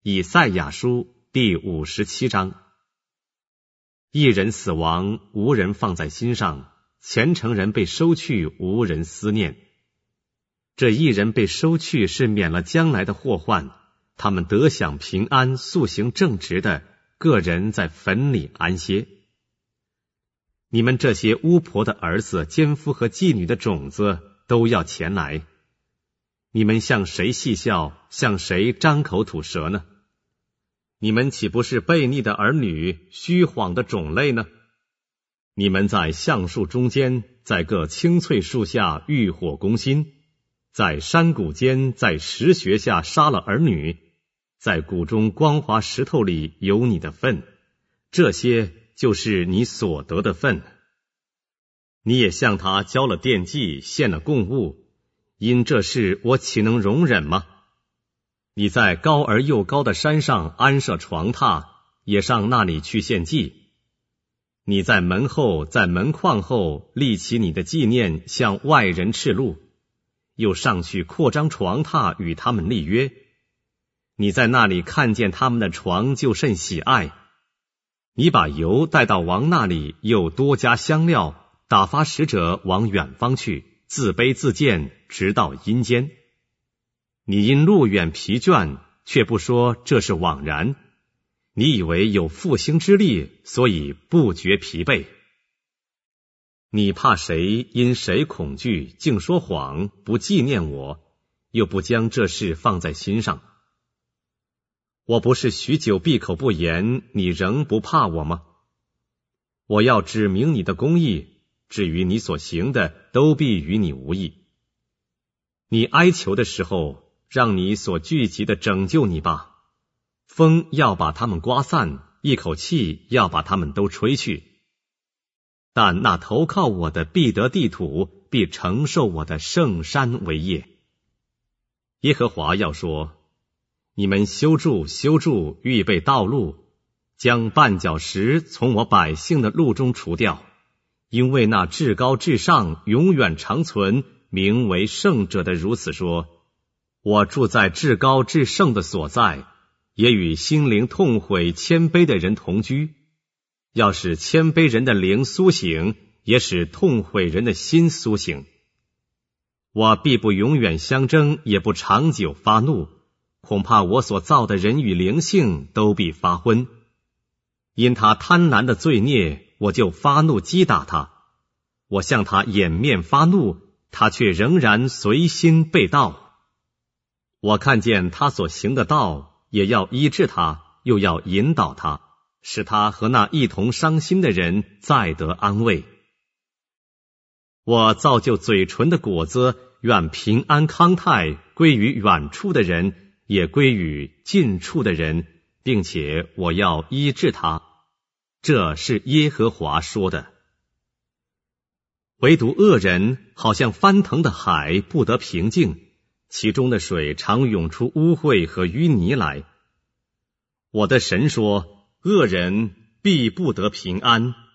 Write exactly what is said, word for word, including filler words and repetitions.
以赛亚书第五十七章。一人死亡，无人放在心上；虔诚人被收去，无人思念。这一人被收去，是免了将来的祸患，他们得享平安，素行正直的，个人在坟里安歇。你们这些巫婆的儿子、奸夫和妓女的种子都要前来。你们向谁戏笑，向谁张口吐舌呢？你们岂不是悖逆的儿女，虚谎的种类呢？你们在橡树中间，在各青翠树下欲火攻心，在山谷间，在石穴下杀了儿女，在谷中光滑石头里有你的份，这些就是你所得的份。你也向他交了奠祭，献了供物，因这事我岂能容忍吗？你在高而又高的山上安设床榻，也上那里去献祭。你在门后，在门框后立起你的纪念，向外人斥路，又上去扩张床榻，与他们立约。你在那里看见他们的床，就甚喜爱。你把油带到王那里，又多加香料，打发使者往远方去，自卑自贱，直到阴间。你因路远疲倦，却不说这是枉然。你以为有复兴之力，所以不觉疲惫。你怕谁，因谁恐惧，竟说谎，不纪念我，又不将这事放在心上。我不是许久闭口不言，你仍不怕我吗？我要指明你的公义，至于你所行的，都必与你无益。你哀求的时候，让你所聚集的拯救你吧。风要把他们刮散，一口气要把他们都吹去。但那投靠我的必得地土，必承受我的圣山为业。耶和华要说：你们修筑修筑，预备道路，将绊脚石从我百姓的路中除掉，因为那至高至上永远长存，名为圣者的如此说：我住在至高至圣的所在，也与心灵痛悔谦卑的人同居。要使谦卑人的灵苏醒，也使痛悔人的心苏醒。我必不永远相争，也不长久发怒，恐怕我所造的人与灵性都必发昏。因他贪婪的罪孽，我就发怒击打他。我向他掩面发怒，他却仍然随心背道。我看见他所行的道，也要医治他，又要引导他，使他和那一同伤心的人再得安慰。我造就嘴唇的果子，愿平安康泰归于远处的人，也归于近处的人，并且我要医治他。这是耶和华说的。唯独恶人好像翻腾的海，不得平静，其中的水常涌出污秽和淤泥来。我的神说：恶人必不得平安，